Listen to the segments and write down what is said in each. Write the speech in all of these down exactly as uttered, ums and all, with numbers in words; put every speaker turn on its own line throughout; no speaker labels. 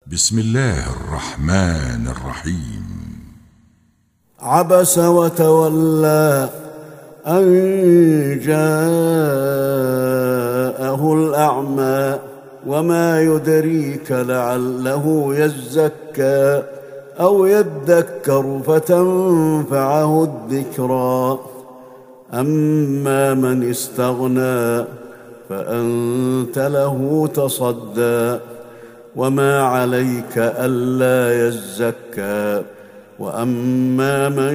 بسم الله الرحمن الرحيم.
عبس وتولى أن جاءه الأعمى وما يدريك لعله يزكى أو يذكر فتنفعه الذكرى. أما من استغنى فأنت له تصدى وما عليك ألا يزكى. وأما من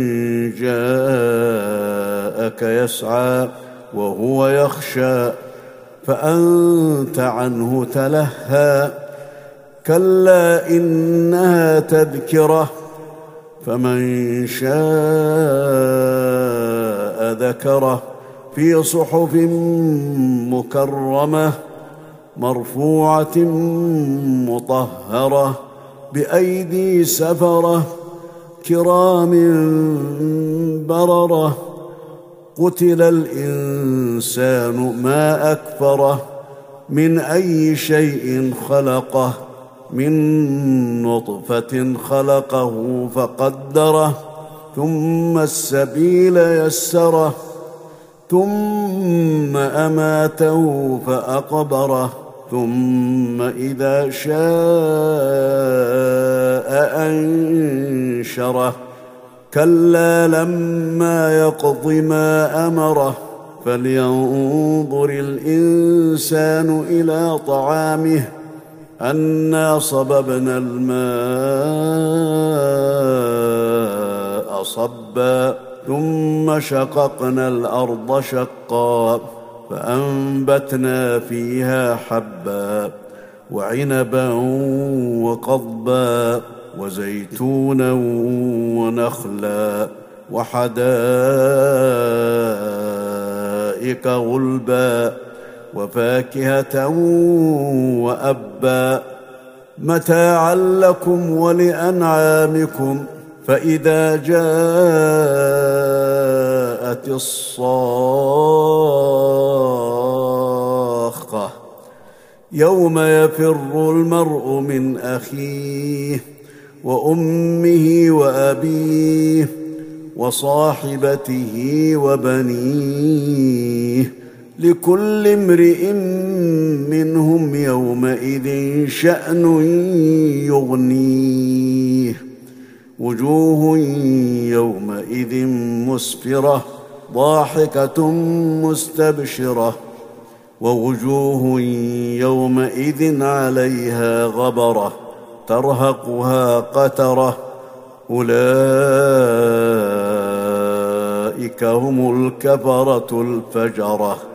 جاءك يسعى وهو يخشى فأنت عنه تلهى. كلا إنها تذكرة فمن شاء ذكره في صحف مكرمة مرفوعة مطهرة بأيدي سفرة كرام بررة. قتل الإنسان ما أكفره من أي شيء خلقه من نطفة خلقه فقدره ثم السبيل يسره ثم أماته فأقبره ثم إذا شاء أنشره. كلا لما يقض ما أمره فلينظر الإنسان إلى طعامه أنا صببنا الماء صبا ثم شققنا الأرض شقا فأنبتنا فيها حبا وعنبا وقضبا وزيتونا ونخلا وحدائق غلبا وفاكهة وأبا متاعا لكم ولأنعامكم. فإذا جاءت الصاخة يوم يفر المرء من أخيه وأمه وأبيه وصاحبته وبنيه لكل امرئ منهم يومئذ شأن يغنيه. وجوه يومئذ مسفرة ضاحكة مستبشرة ووجوه يومئذ عليها غبرة ترهقها قترة أولئك هم الكفرة الفجرة.